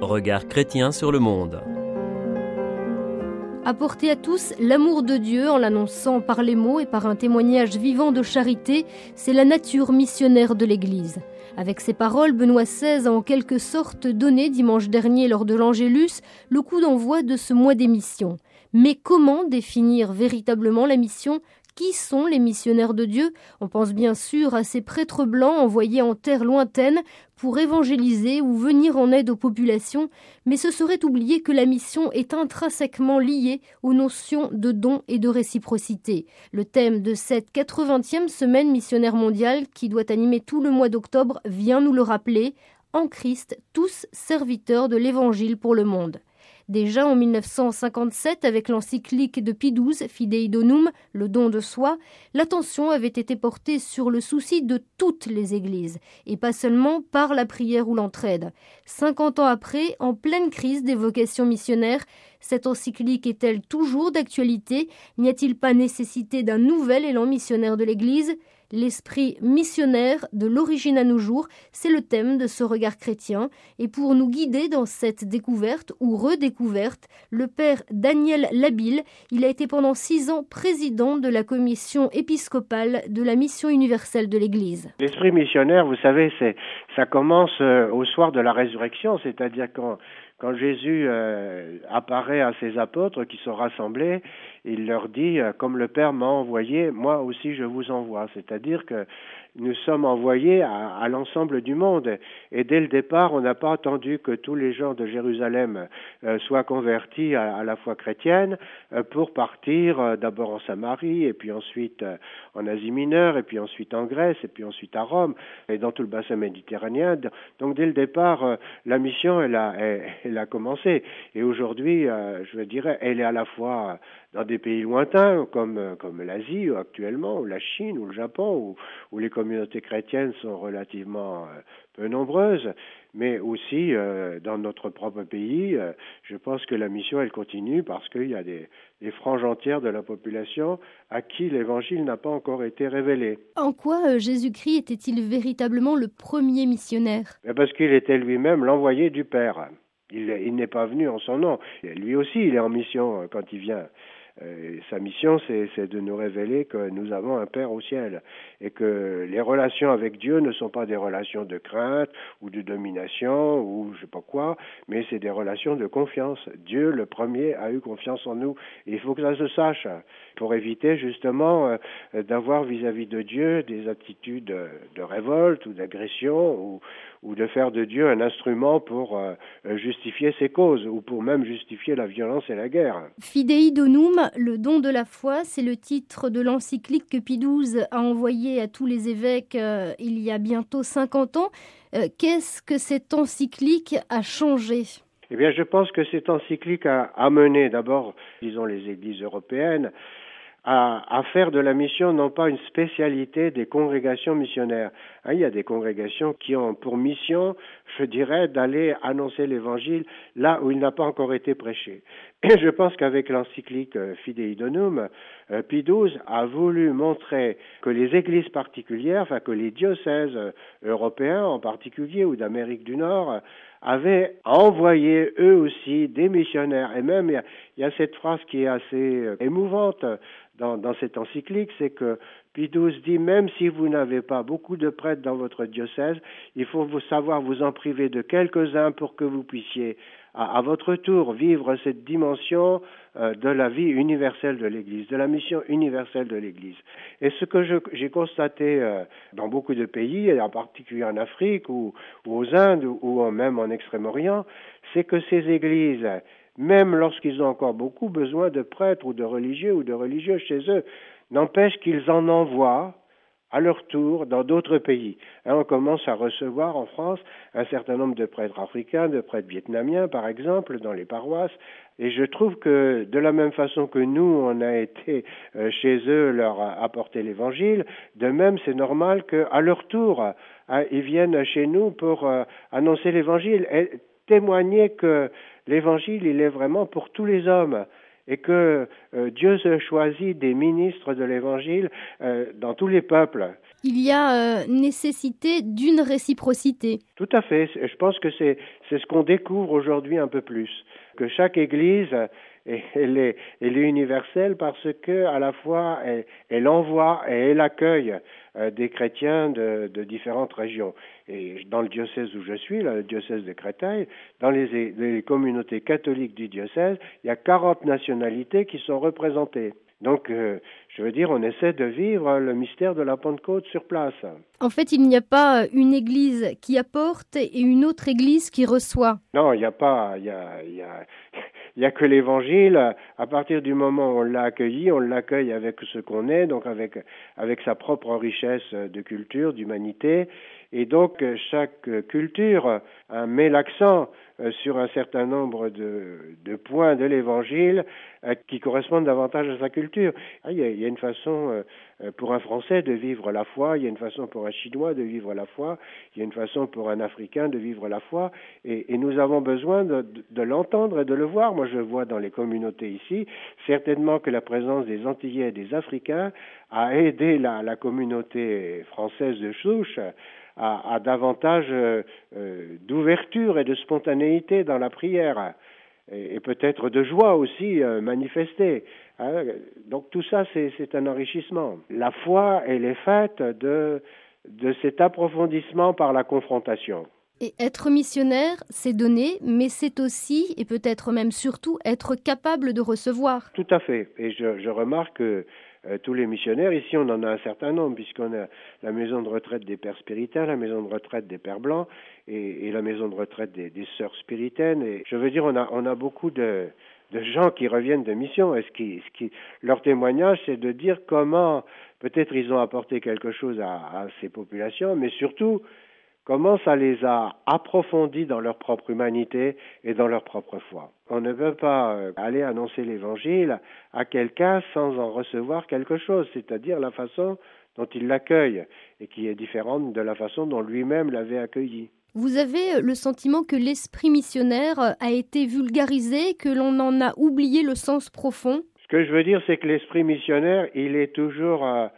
Regard chrétien sur le monde. Apporter à tous l'amour de Dieu en l'annonçant par les mots et par un témoignage vivant de charité, c'est la nature missionnaire de l'Église. Avec ces paroles, Benoît XVI a en quelque sorte donné dimanche dernier lors de l'Angélus le coup d'envoi de ce mois des missions. Mais comment définir véritablement la mission ? Qui sont les missionnaires de Dieu ? On pense bien sûr à ces prêtres blancs envoyés en terre lointaine pour évangéliser ou venir en aide aux populations, mais ce serait oublier que la mission est intrinsèquement liée aux notions de don et de réciprocité. Le thème de cette 80e semaine missionnaire mondiale, qui doit animer tout le mois d'octobre, vient nous le rappeler, en Christ, tous serviteurs de l'Évangile pour le monde. Déjà en 1957, avec l'encyclique de Pie XII, Fidei Donum, le don de soi, l'attention avait été portée sur le souci de toutes les églises, et pas seulement par la prière ou l'entraide. 50 ans après, en pleine crise des vocations missionnaires, cette encyclique est-elle toujours d'actualité ? N'y a-t-il pas nécessité d'un nouvel élan missionnaire de l'Église ? L'esprit missionnaire de l'origine à nos jours, c'est le thème de ce regard chrétien. Et pour nous guider dans cette découverte ou redécouverte, le père Daniel Labille, il a été pendant 6 ans président de la commission épiscopale de la mission universelle de l'Église. L'esprit missionnaire, vous savez, ça commence au soir de la résurrection, c'est-à-dire quand Jésus apparaît à ses apôtres qui sont rassemblés, il leur dit « Comme le Père m'a envoyé, moi aussi je vous envoie ». C'est-à-dire que nous sommes envoyés à l'ensemble du monde. Et dès le départ, on n'a pas attendu que tous les gens de Jérusalem soient convertis à la foi chrétienne pour partir d'abord en Samarie, et puis ensuite en Asie mineure, et puis ensuite en Grèce, et puis ensuite à Rome, et dans tout le bassin méditerranéen. Donc dès le départ, la mission, elle a commencé. Et aujourd'hui, je dirais, elle est à la fois dans des pays lointains comme l'Asie actuellement, ou la Chine, ou le Japon, où les communautés chrétiennes sont relativement peu nombreuses, mais aussi dans notre propre pays. Je pense que la mission, elle continue parce qu'il y a des franges entières de la population à qui l'Évangile n'a pas encore été révélé. En quoi Jésus-Christ était-il véritablement le premier missionnaire ? Parce qu'il était lui-même l'envoyé du Père. Il n'est pas venu en son nom. Lui aussi, il est en mission quand il vient. Sa mission, c'est de nous révéler que nous avons un Père au ciel et que les relations avec Dieu ne sont pas des relations de crainte ou de domination ou je sais pas quoi, mais c'est des relations de confiance. Dieu, le premier, a eu confiance en nous. Et il faut que ça se sache pour éviter justement d'avoir vis-à-vis de Dieu des attitudes de révolte ou d'agression ou de faire de Dieu un instrument pour justifier ses causes ou pour même justifier la violence et la guerre. Fidei Donum, le don de la foi, c'est le titre de l'encyclique que Pie XII a envoyé à tous les évêques il y a bientôt 50 ans. Qu'est-ce que cette encyclique a changé ? Eh bien, je pense que cette encyclique a amené d'abord, disons, les églises européennes à faire de la mission non pas une spécialité des congrégations missionnaires. Il y a des congrégations qui ont pour mission, je dirais, d'aller annoncer l'Évangile là où il n'a pas encore été prêché. Et je pense qu'avec l'encyclique Fidei Donum, Pie XII a voulu montrer que les églises particulières, que les diocèses européens en particulier ou d'Amérique du Nord, avaient envoyé eux aussi des missionnaires. Et même, il y a cette phrase qui est assez émouvante dans cette encyclique, c'est que Pie XII dit, même si vous n'avez pas beaucoup de prêtres dans votre diocèse, il faut savoir vous en priver de quelques-uns pour que vous puissiez, à votre tour, vivre cette dimension de la vie universelle de l'Église, de la mission universelle de l'Église. Et ce que j'ai constaté dans beaucoup de pays, et en particulier en Afrique ou aux Indes ou même en Extrême-Orient, c'est que ces églises, même lorsqu'ils ont encore beaucoup besoin de prêtres ou de religieux ou de religieuses chez eux, n'empêche qu'ils en envoient à leur tour dans d'autres pays. On commence à recevoir en France un certain nombre de prêtres africains, de prêtres vietnamiens par exemple, dans les paroisses. Et je trouve que de la même façon que nous, on a été chez eux leur apporter l'Évangile, de même c'est normal qu'à leur tour, ils viennent chez nous pour annoncer l'Évangile et témoigner que l'Évangile, il est vraiment pour tous les hommes. et que Dieu se choisit des ministres de l'Évangile dans tous les peuples. Il y a nécessité d'une réciprocité. Tout à fait. Je pense que c'est ce qu'on découvre aujourd'hui un peu plus. Que chaque Église, elle est universelle parce que à la fois elle envoie et elle accueille des chrétiens de différentes régions. Et dans le diocèse où je suis, le diocèse de Créteil, dans les communautés catholiques du diocèse, il y a 40 nationalités qui sont représentées. Donc, je veux dire, on essaie de vivre le mystère de la Pentecôte sur place. En fait, il n'y a pas une église qui apporte et une autre église qui reçoit. Non, il n'y a pas. Il y a que l'Évangile. À partir du moment où on l'a accueilli, on l'accueille avec ce qu'on est, donc avec sa propre richesse de culture, d'humanité. Et donc, chaque culture met l'accent sur un certain nombre de points de l'Évangile qui correspondent davantage à sa culture. Il y a une façon pour un Français de vivre la foi, il y a une façon pour un Chinois de vivre la foi, il y a une façon pour un Africain de vivre la foi, et nous avons besoin de l'entendre et de le voir. Moi, je vois dans les communautés ici, certainement que la présence des Antillais et des Africains a aidé la communauté française de souche à davantage d'ouverture et de spontanéité dans la prière, et peut-être de joie aussi manifestée. Donc tout ça, c'est un enrichissement. La foi, elle est faite de cet approfondissement par la confrontation. Et être missionnaire, c'est donner, mais c'est aussi, et peut-être même surtout, être capable de recevoir. Tout à fait. Et je remarque que tous les missionnaires, ici on en a un certain nombre, puisqu'on a la maison de retraite des pères spiritains, la maison de retraite des pères blancs et la maison de retraite des sœurs spiritaines. Et je veux dire, on a beaucoup de gens qui reviennent de mission. Et leur témoignage, c'est de dire comment peut-être ils ont apporté quelque chose à ces populations, mais surtout comment ça les a approfondis dans leur propre humanité et dans leur propre foi. On ne peut pas aller annoncer l'Évangile à quelqu'un sans en recevoir quelque chose, c'est-à-dire la façon dont il l'accueille, et qui est différente de la façon dont lui-même l'avait accueilli. Vous avez le sentiment que l'esprit missionnaire a été vulgarisé, que l'on en a oublié le sens profond ? Ce que je veux dire, c'est que l'esprit missionnaire, il est toujours à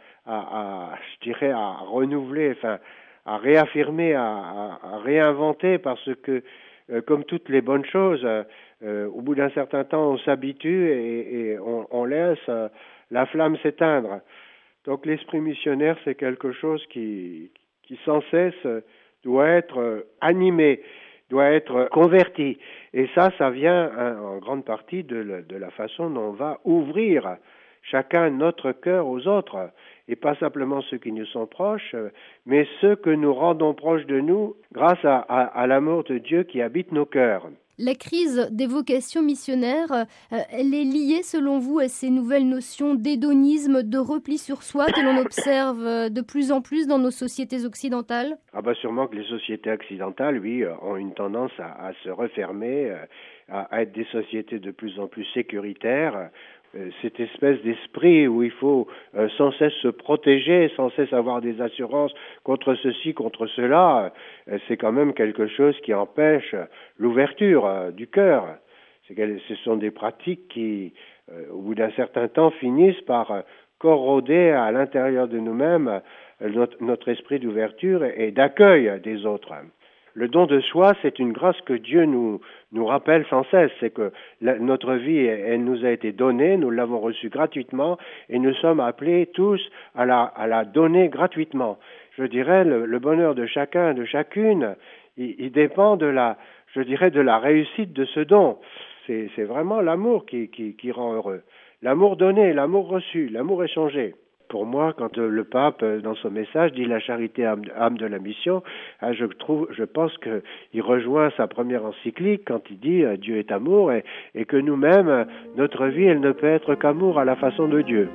renouveler, à réaffirmer, à réinventer, parce que, comme toutes les bonnes choses, au bout d'un certain temps, on s'habitue et on laisse la flamme s'éteindre. Donc l'esprit missionnaire, c'est quelque chose qui sans cesse doit être animé, doit être converti. Et ça vient en grande partie de la façon dont on va ouvrir chacun notre cœur aux autres, et pas simplement ceux qui nous sont proches, mais ceux que nous rendons proches de nous grâce à l'amour de Dieu qui habite nos cœurs. La crise des vocations missionnaires, elle est liée selon vous à ces nouvelles notions d'hédonisme, de repli sur soi que l'on observe de plus en plus dans nos sociétés occidentales ? Sûrement que les sociétés occidentales, oui, ont une tendance à se refermer, à être des sociétés de plus en plus sécuritaires. Cette espèce d'esprit où il faut sans cesse se protéger, sans cesse avoir des assurances contre ceci, contre cela, c'est quand même quelque chose qui empêche l'ouverture du cœur. Ce sont des pratiques qui, au bout d'un certain temps, finissent par corroder à l'intérieur de nous-mêmes notre esprit d'ouverture et d'accueil des autres. Le don de soi, c'est une grâce que Dieu nous rappelle sans cesse. C'est que notre vie, elle nous a été donnée, nous l'avons reçue gratuitement, et nous sommes appelés tous à la donner gratuitement. Je dirais, le bonheur de chacun, de chacune, il dépend de la réussite de ce don. C'est vraiment l'amour qui rend heureux. L'amour donné, l'amour reçu, l'amour échangé. Pour moi, quand le pape, dans son message, dit la charité âme de la mission, je pense qu'il rejoint sa première encyclique quand il dit Dieu est amour, et que nous-mêmes, notre vie, elle ne peut être qu'amour à la façon de Dieu.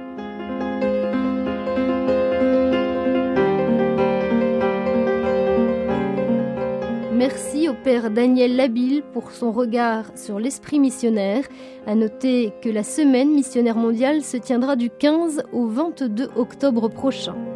Merci au père Daniel Labille pour son regard sur l'esprit missionnaire. À noter que la semaine missionnaire mondiale se tiendra du 15 au 22 octobre prochain.